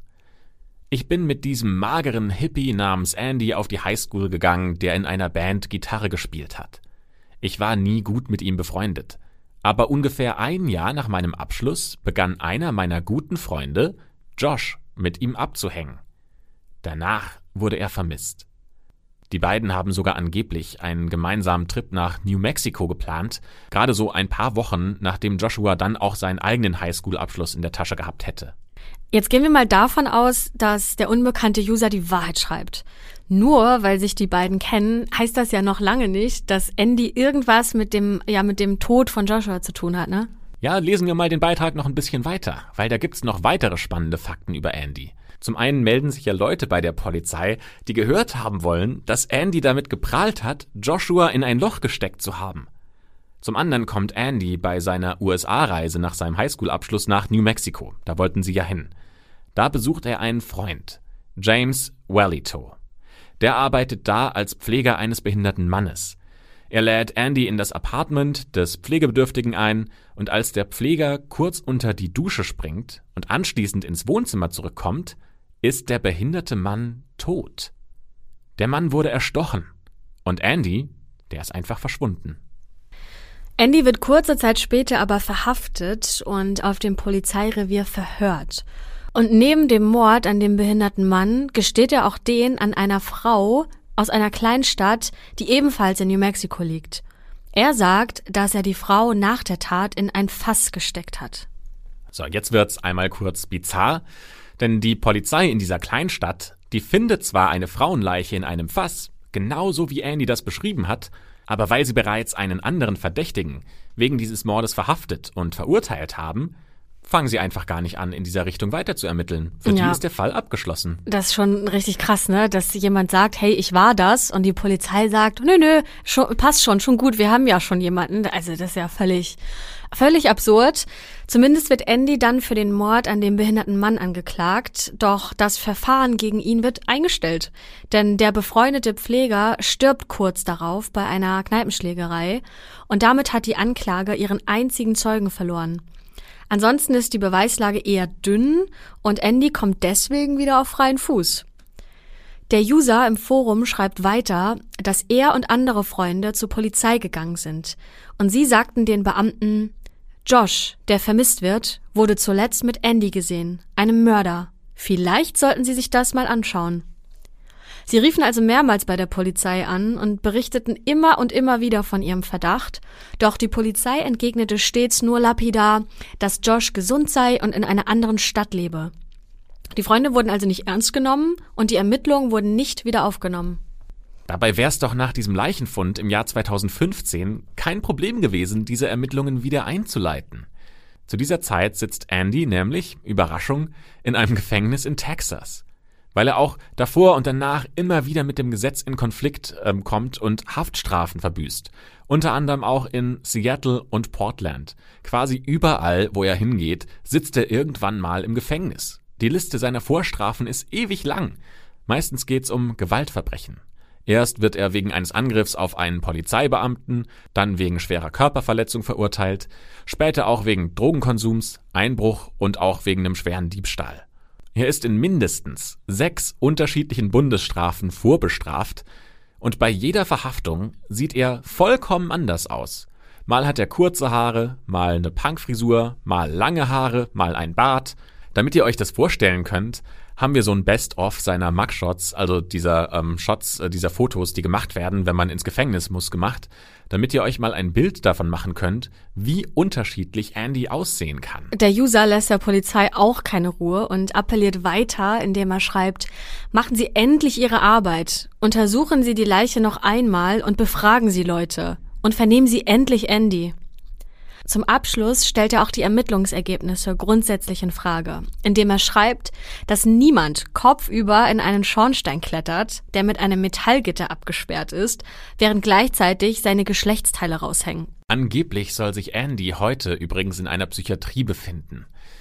Ich bin mit diesem mageren Hippie namens Andy auf die Highschool gegangen, der in einer Band Gitarre gespielt hat. Ich war nie gut mit ihm befreundet. Aber ungefähr ein Jahr nach meinem Abschluss begann einer meiner guten Freunde, Josh, mit ihm abzuhängen. Danach wurde er vermisst. Die beiden haben sogar angeblich einen gemeinsamen Trip nach New Mexico geplant, gerade so ein paar Wochen, nachdem Joshua dann auch seinen eigenen Highschool-Abschluss in der Tasche gehabt hätte. Jetzt gehen wir mal davon aus, dass der unbekannte User die Wahrheit schreibt. Nur weil sich die beiden kennen, heißt das ja noch lange nicht, dass Andy irgendwas mit dem Tod von Joshua zu tun hat, ne? Ja, lesen wir mal den Beitrag noch ein bisschen weiter, weil da gibt's noch weitere spannende Fakten über Andy. Zum einen melden sich ja Leute bei der Polizei, die gehört haben wollen, dass Andy damit geprahlt hat, Joshua in ein Loch gesteckt zu haben. Zum anderen kommt Andy bei seiner USA-Reise nach seinem Highschool-Abschluss nach New Mexico. Da wollten sie ja hin. Da besucht er einen Freund. James Wellito. Der arbeitet da als Pfleger eines behinderten Mannes. Er lädt Andy in das Apartment des Pflegebedürftigen ein und als der Pfleger kurz unter die Dusche springt und anschließend ins Wohnzimmer zurückkommt, ist der behinderte Mann tot. Der Mann wurde erstochen und Andy, der ist einfach verschwunden. Andy wird kurze Zeit später aber verhaftet und auf dem Polizeirevier verhört. Und neben dem Mord an dem behinderten Mann gesteht er auch den an einer Frau aus einer Kleinstadt, die ebenfalls in New Mexico liegt. Er sagt, dass er die Frau nach der Tat in ein Fass gesteckt hat. So, jetzt wird's einmal kurz bizarr, denn die Polizei in dieser Kleinstadt, die findet zwar eine Frauenleiche in einem Fass, genauso wie Andy das beschrieben hat, aber weil sie bereits einen anderen Verdächtigen wegen dieses Mordes verhaftet und verurteilt haben, fangen sie einfach gar nicht an, in dieser Richtung weiter zu ermitteln. Für die ist der Fall abgeschlossen. Das ist schon richtig krass, ne? Dass jemand sagt, hey, ich war das, und die Polizei sagt, nö, passt schon gut, wir haben ja schon jemanden. Also das ist ja völlig absurd. Zumindest wird Andy dann für den Mord an dem behinderten Mann angeklagt, doch das Verfahren gegen ihn wird eingestellt. Denn der befreundete Pfleger stirbt kurz darauf bei einer Kneipenschlägerei und damit hat die Anklage ihren einzigen Zeugen verloren. Ansonsten ist die Beweislage eher dünn und Andy kommt deswegen wieder auf freien Fuß. Der User im Forum schreibt weiter, dass er und andere Freunde zur Polizei gegangen sind und sie sagten den Beamten, Josh, der vermisst wird, wurde zuletzt mit Andy gesehen, einem Mörder. Vielleicht sollten Sie sich das mal anschauen. Sie riefen also mehrmals bei der Polizei an und berichteten immer und immer wieder von ihrem Verdacht, doch die Polizei entgegnete stets nur lapidar, dass Josh gesund sei und in einer anderen Stadt lebe. Die Freunde wurden also nicht ernst genommen und die Ermittlungen wurden nicht wieder aufgenommen. Dabei wäre es doch nach diesem Leichenfund im Jahr 2015 kein Problem gewesen, diese Ermittlungen wieder einzuleiten. Zu dieser Zeit sitzt Andy nämlich, Überraschung, in einem Gefängnis in Texas. Weil er auch davor und danach immer wieder mit dem Gesetz in Konflikt kommt und Haftstrafen verbüßt. Unter anderem auch in Seattle und Portland. Quasi überall, wo er hingeht, sitzt er irgendwann mal im Gefängnis. Die Liste seiner Vorstrafen ist ewig lang. Meistens geht's um Gewaltverbrechen. Erst wird er wegen eines Angriffs auf einen Polizeibeamten, dann wegen schwerer Körperverletzung verurteilt, später auch wegen Drogenkonsums, Einbruch und auch wegen einem schweren Diebstahl. Er ist in mindestens 6 unterschiedlichen Bundesstrafen vorbestraft und bei jeder Verhaftung sieht er vollkommen anders aus. Mal hat er kurze Haare, mal eine Punkfrisur, mal lange Haare, mal ein Bart. Damit ihr euch das vorstellen könnt, haben wir so ein Best-of seiner Mugshots, also dieser Shots, dieser Fotos, die gemacht werden, wenn man ins Gefängnis muss, gemacht, damit ihr euch mal ein Bild davon machen könnt, wie unterschiedlich Andy aussehen kann. Der User lässt der Polizei auch keine Ruhe und appelliert weiter, indem er schreibt, machen Sie endlich Ihre Arbeit, untersuchen Sie die Leiche noch einmal und befragen Sie Leute und vernehmen Sie endlich Andy. Zum Abschluss stellt er auch die Ermittlungsergebnisse grundsätzlich in Frage, indem er schreibt, dass niemand kopfüber in einen Schornstein klettert, der mit einem Metallgitter abgesperrt ist, während gleichzeitig seine Geschlechtsteile raushängen. Angeblich soll sich Andy heute übrigens in einer Psychiatrie befinden.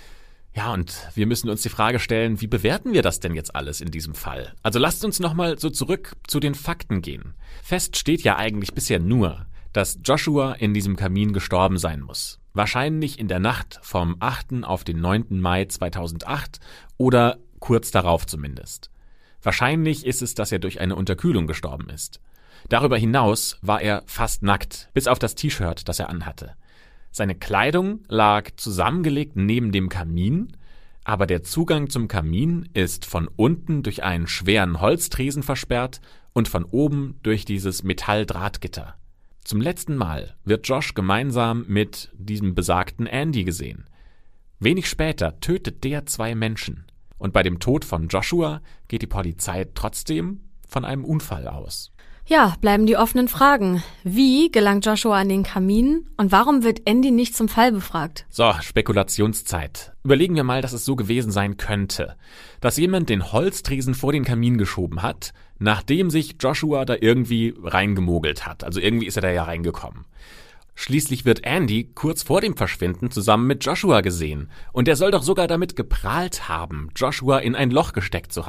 Ja, und wir müssen uns die Frage stellen, wie bewerten wir das denn jetzt alles in diesem Fall? Also lasst uns nochmal so zurück zu den Fakten gehen. Fest steht ja eigentlich bisher nur, dass Joshua in diesem Kamin gestorben sein muss. Wahrscheinlich in der Nacht vom 8. auf den 9. Mai 2008 oder kurz darauf zumindest. Wahrscheinlich ist es, dass er durch eine Unterkühlung gestorben ist. Darüber hinaus war er fast nackt, bis auf das T-Shirt, das er anhatte. Seine Kleidung lag zusammengelegt neben dem Kamin, aber der Zugang zum Kamin ist von unten durch einen schweren Holztresen versperrt und von oben durch dieses Metalldrahtgitter. Zum letzten Mal wird Josh gemeinsam mit diesem besagten Andy gesehen. Wenig später tötet der 2 Menschen. Und bei dem Tod von Joshua geht die Polizei trotzdem von einem Unfall aus. Ja, bleiben die offenen Fragen. Wie gelangt Joshua an den Kamin und warum wird Andy nicht zum Fall befragt? So, Spekulationszeit. Überlegen wir mal, dass es so gewesen sein könnte, dass jemand den Holztresen vor den Kamin geschoben hat, nachdem sich Joshua da irgendwie reingemogelt hat. Also irgendwie ist er da ja reingekommen. Schließlich wird Andy kurz vor dem Verschwinden zusammen mit Joshua gesehen. Und er soll doch sogar damit geprahlt haben, Joshua in ein Loch gesteckt zu haben.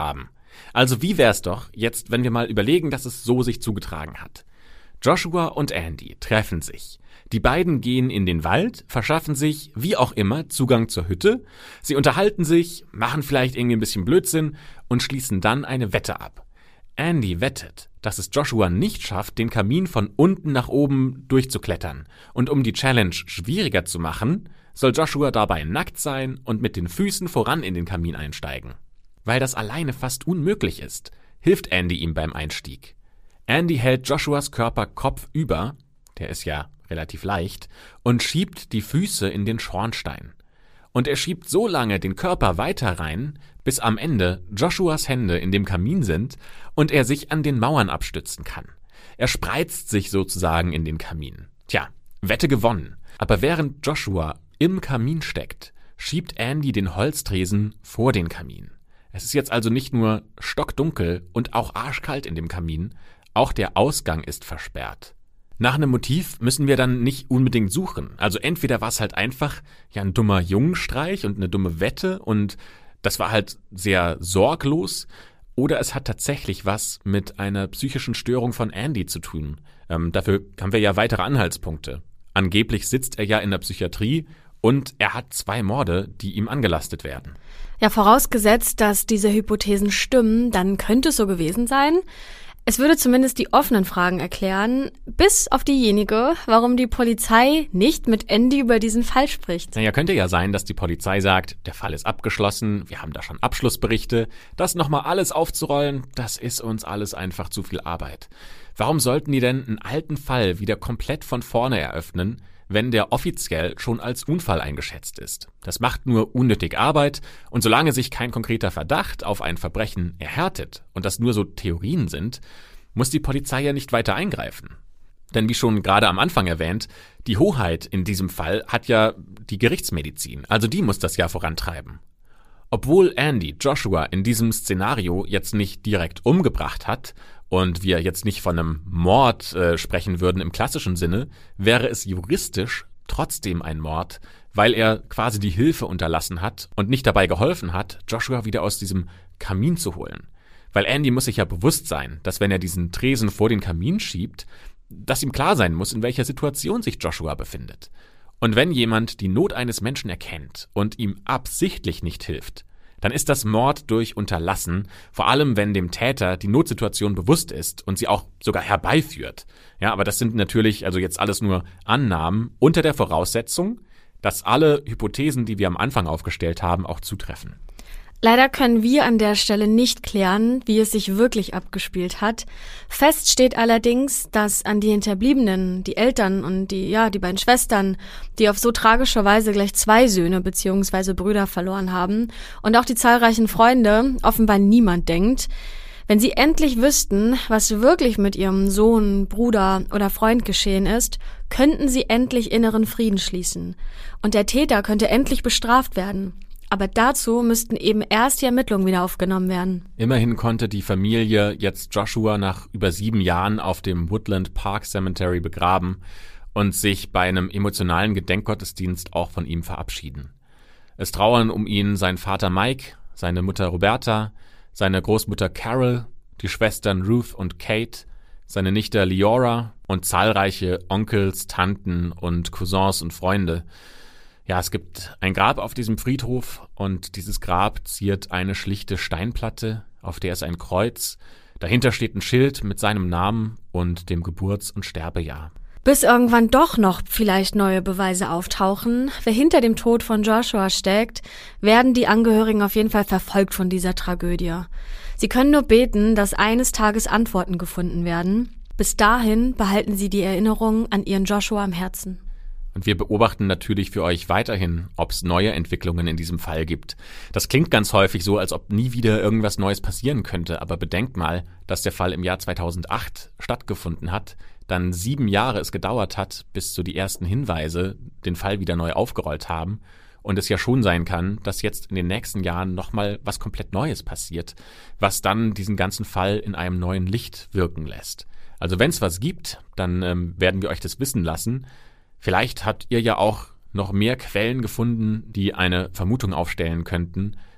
Also wie wär's doch jetzt, wenn wir mal überlegen, dass es so sich zugetragen hat. Joshua und Andy treffen sich. Die beiden gehen in den Wald, verschaffen sich, wie auch immer, Zugang zur Hütte. Sie unterhalten sich, machen vielleicht irgendwie ein bisschen Blödsinn und schließen dann eine Wette ab. Andy wettet, dass es Joshua nicht schafft, den Kamin von unten nach oben durchzuklettern. Und um die Challenge schwieriger zu machen, soll Joshua dabei nackt sein und mit den Füßen voran in den Kamin einsteigen. Weil das alleine fast unmöglich ist, hilft Andy ihm beim Einstieg. Andy hält Joshuas Körper kopfüber, der ist ja relativ leicht, und schiebt die Füße in den Schornstein. Und er schiebt so lange den Körper weiter rein, bis am Ende Joshuas Hände in dem Kamin sind und er sich an den Mauern abstützen kann. Er spreizt sich sozusagen in den Kamin. Tja, Wette gewonnen. Aber während Joshua im Kamin steckt, schiebt Andy den Holztresen vor den Kamin. Es ist jetzt also nicht nur stockdunkel und auch arschkalt in dem Kamin, auch der Ausgang ist versperrt. Nach einem Motiv müssen wir dann nicht unbedingt suchen. Also entweder war es halt einfach ein dummer Jungenstreich und eine dumme Wette und das war halt sehr sorglos, oder es hat tatsächlich was mit einer psychischen Störung von Andy zu tun. Dafür haben wir ja weitere Anhaltspunkte. Angeblich sitzt er ja in der Psychiatrie und er hat 2 Morde, die ihm angelastet werden. Ja, vorausgesetzt, dass diese Hypothesen stimmen, dann könnte es so gewesen sein. Es würde zumindest die offenen Fragen erklären, bis auf diejenige, warum die Polizei nicht mit Andy über diesen Fall spricht. Naja, könnte ja sein, dass die Polizei sagt, der Fall ist abgeschlossen, wir haben da schon Abschlussberichte. Das nochmal alles aufzurollen, das ist uns alles einfach zu viel Arbeit. Warum sollten die denn einen alten Fall wieder komplett von vorne eröffnen, wenn der offiziell schon als Unfall eingeschätzt ist? Das macht nur unnötig Arbeit und solange sich kein konkreter Verdacht auf ein Verbrechen erhärtet und das nur so Theorien sind, muss die Polizei ja nicht weiter eingreifen. Denn wie schon gerade am Anfang erwähnt, die Hoheit in diesem Fall hat ja die Gerichtsmedizin, also die muss das ja vorantreiben. Obwohl Andy Joshua in diesem Szenario jetzt nicht direkt umgebracht hat und wir jetzt nicht von einem Mord sprechen würden im klassischen Sinne, wäre es juristisch trotzdem ein Mord, weil er quasi die Hilfe unterlassen hat und nicht dabei geholfen hat, Joshua wieder aus diesem Kamin zu holen. Weil Andy muss sich ja bewusst sein, dass wenn er diesen Tresen vor den Kamin schiebt, dass ihm klar sein muss, in welcher Situation sich Joshua befindet. Und wenn jemand die Not eines Menschen erkennt und ihm absichtlich nicht hilft, dann ist das Mord durch Unterlassen, vor allem wenn dem Täter die Notsituation bewusst ist und sie auch sogar herbeiführt. Ja, aber das sind natürlich also jetzt alles nur Annahmen unter der Voraussetzung, dass alle Hypothesen, die wir am Anfang aufgestellt haben, auch zutreffen. Leider können wir an der Stelle nicht klären, wie es sich wirklich abgespielt hat. Fest steht allerdings, dass an die Hinterbliebenen, die Eltern und die beiden Schwestern, die auf so tragische Weise gleich 2 Söhne bzw. Brüder verloren haben, und auch die zahlreichen Freunde offenbar niemand denkt. Wenn sie endlich wüssten, was wirklich mit ihrem Sohn, Bruder oder Freund geschehen ist, könnten sie endlich inneren Frieden schließen. Und der Täter könnte endlich bestraft werden. Aber dazu müssten eben erst die Ermittlungen wieder aufgenommen werden. Immerhin konnte die Familie jetzt Joshua nach über 7 Jahren auf dem Woodland Park Cemetery begraben und sich bei einem emotionalen Gedenkgottesdienst auch von ihm verabschieden. Es trauern um ihn sein Vater Mike, seine Mutter Roberta, seine Großmutter Carol, die Schwestern Ruth und Kate, seine Nichte Leora und zahlreiche Onkels, Tanten und Cousins und Freunde. Ja, es gibt ein Grab auf diesem Friedhof und dieses Grab ziert eine schlichte Steinplatte, auf der ist ein Kreuz. Dahinter steht ein Schild mit seinem Namen und dem Geburts- und Sterbejahr. Bis irgendwann doch noch vielleicht neue Beweise auftauchen, wer hinter dem Tod von Joshua steckt, werden die Angehörigen auf jeden Fall verfolgt von dieser Tragödie. Sie können nur beten, dass eines Tages Antworten gefunden werden. Bis dahin behalten sie die Erinnerung an ihren Joshua im Herzen. Und wir beobachten natürlich für euch weiterhin, ob es neue Entwicklungen in diesem Fall gibt. Das klingt ganz häufig so, als ob nie wieder irgendwas Neues passieren könnte. Aber bedenkt mal, dass der Fall im Jahr 2008 stattgefunden hat, dann 7 Jahre es gedauert hat, bis so die ersten Hinweise den Fall wieder neu aufgerollt haben. Und es ja schon sein kann, dass jetzt in den nächsten Jahren nochmal was komplett Neues passiert, was dann diesen ganzen Fall in einem neuen Licht wirken lässt. Also wenn es was gibt, dann werden wir euch das wissen lassen. Vielleicht habt ihr ja auch noch mehr Quellen gefunden, die eine Vermutung aufstellen könnten,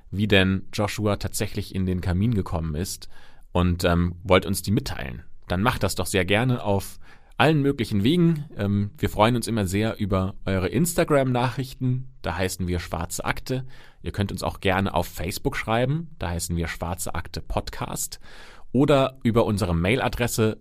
wie denn Joshua tatsächlich in den Kamin gekommen ist und wollt uns die mitteilen, dann macht das doch sehr gerne auf allen möglichen Wegen. Wir freuen uns immer sehr über eure Instagram-Nachrichten. Da heißen wir Schwarze Akte. Ihr könnt uns auch gerne auf Facebook schreiben. Da heißen wir Schwarze Akte Podcast. Oder über unsere Mailadresse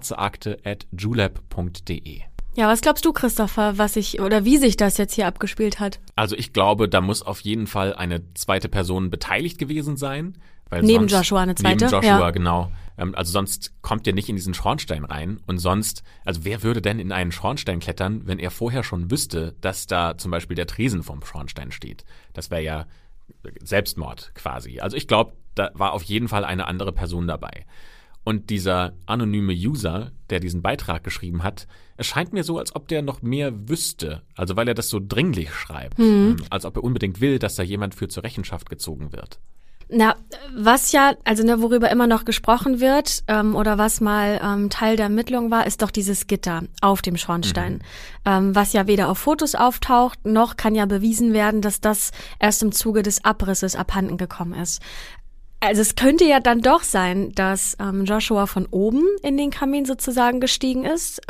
schwarzeakte@julep.de. Ja, was glaubst du, Christopher, wie sich das jetzt hier abgespielt hat? Also ich glaube, da muss auf jeden Fall eine zweite Person beteiligt gewesen sein. Weil neben Joshua eine zweite? Neben Joshua, ja. Genau. Also sonst kommt ihr nicht in diesen Schornstein rein. Und sonst, also wer würde denn in einen Schornstein klettern, wenn er vorher schon wüsste, dass da zum Beispiel der Tresen vom Schornstein steht? Das wäre ja Selbstmord quasi. Also ich glaube, da war auf jeden Fall eine andere Person dabei. Und dieser anonyme User, der diesen Beitrag geschrieben hat, es scheint mir so, als ob der noch mehr wüsste. Also weil er das so dringlich schreibt. Als ob er unbedingt will, dass da jemand für zur Rechenschaft gezogen wird. Na, was ja, also worüber immer noch gesprochen wird, oder was mal Teil der Ermittlung war, ist doch dieses Gitter auf dem Schornstein. Was ja weder auf Fotos auftaucht, noch kann ja bewiesen werden, dass das erst im Zuge des Abrisses abhanden gekommen ist. Also es könnte ja dann doch sein, dass Joshua von oben in den Kamin sozusagen gestiegen ist,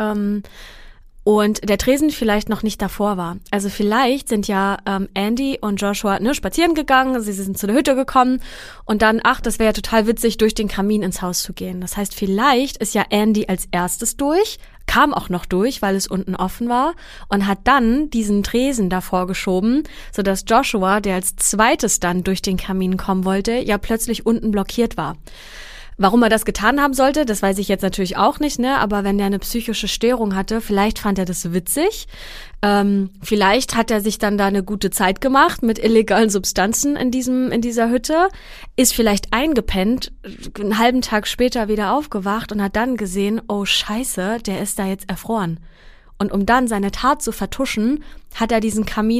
und der Tresen vielleicht noch nicht davor war. Also vielleicht sind ja Andy und Joshua spazieren gegangen, sie sind zu der Hütte gekommen und dann, das wäre ja total witzig, durch den Kamin ins Haus zu gehen. Das heißt, vielleicht ist ja Andy als erstes durch, kam auch noch durch, weil es unten offen war und hat dann diesen Tresen davor geschoben, sodass Joshua, der als zweites dann durch den Kamin kommen wollte, ja plötzlich unten blockiert war. Warum er das getan haben sollte, das weiß ich jetzt natürlich auch nicht, aber wenn der eine psychische Störung hatte, vielleicht fand er das witzig. Vielleicht hat er sich dann da eine gute Zeit gemacht mit illegalen Substanzen in dieser Hütte, ist vielleicht eingepennt, einen halben Tag später wieder aufgewacht und hat dann gesehen, oh Scheiße, der ist da jetzt erfroren. Und um dann seine Tat zu vertuschen, hat er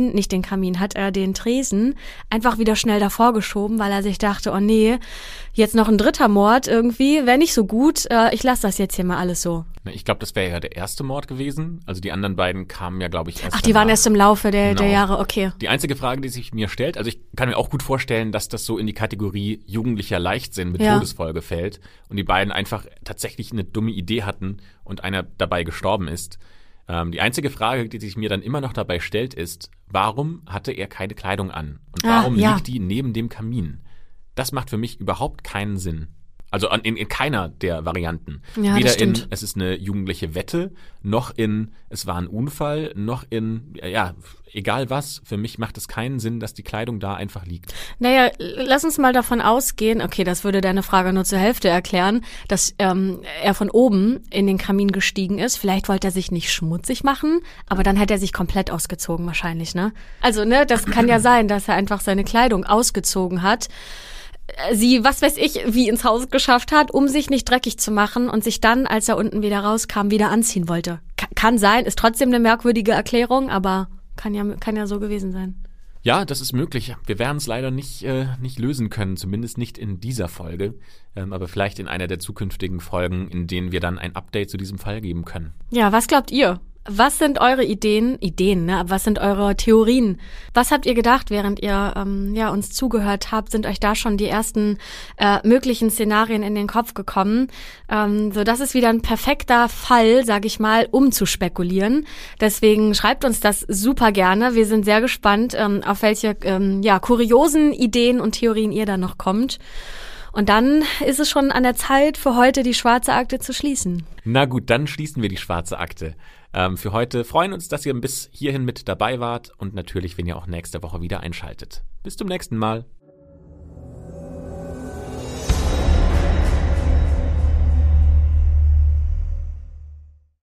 hat er den Tresen einfach wieder schnell davor geschoben, weil er sich dachte, oh nee, jetzt noch ein dritter Mord irgendwie, wäre nicht so gut, ich lasse das jetzt hier mal alles so. Ich glaube, das wäre ja der erste Mord gewesen. Also die anderen beiden kamen ja, glaube ich, erst die waren erst im Laufe der Genau. Jahre, okay. Die einzige Frage, die sich mir stellt, also ich kann mir auch gut vorstellen, dass das so in die Kategorie jugendlicher Leichtsinn mit Todesfolge fällt und die beiden einfach tatsächlich eine dumme Idee hatten und einer dabei gestorben ist. Die einzige Frage, die sich mir dann immer noch dabei stellt, ist, warum hatte er keine Kleidung an? Und warum liegt die neben dem Kamin? Das macht für mich überhaupt keinen Sinn. Also in keiner der Varianten. Ja, weder in, es ist eine jugendliche Wette, noch in, es war ein Unfall, noch in, egal was. Für mich macht es keinen Sinn, dass die Kleidung da einfach liegt. Naja, lass uns mal davon ausgehen, okay, das würde deine Frage nur zur Hälfte erklären, dass er von oben in den Kamin gestiegen ist. Vielleicht wollte er sich nicht schmutzig machen, aber dann hat er sich komplett ausgezogen wahrscheinlich, ne? Also, das kann ja sein, dass er einfach seine Kleidung ausgezogen hat, sie, was weiß ich, wie ins Haus geschafft hat, um sich nicht dreckig zu machen und sich dann, als er unten wieder rauskam, wieder anziehen wollte. Kann sein, ist trotzdem eine merkwürdige Erklärung, aber kann ja so gewesen sein. Ja, das ist möglich. Wir werden es leider nicht lösen können, zumindest nicht in dieser Folge, aber vielleicht in einer der zukünftigen Folgen, in denen wir dann ein Update zu diesem Fall geben können. Ja, was glaubt ihr? Was sind eure Ideen, was sind eure Theorien? Was habt ihr gedacht, während ihr uns zugehört habt? Sind euch da schon die ersten möglichen Szenarien in den Kopf gekommen? So, das ist wieder ein perfekter Fall, sag ich mal, um zu spekulieren. Deswegen schreibt uns das super gerne. Wir sind sehr gespannt, auf welche kuriosen Ideen und Theorien ihr da noch kommt. Und dann ist es schon an der Zeit, für heute die Schwarze Akte zu schließen. Na gut, dann schließen wir die Schwarze Akte. Für heute freuen uns, dass ihr bis hierhin mit dabei wart und natürlich, wenn ihr auch nächste Woche wieder einschaltet. Bis zum nächsten Mal.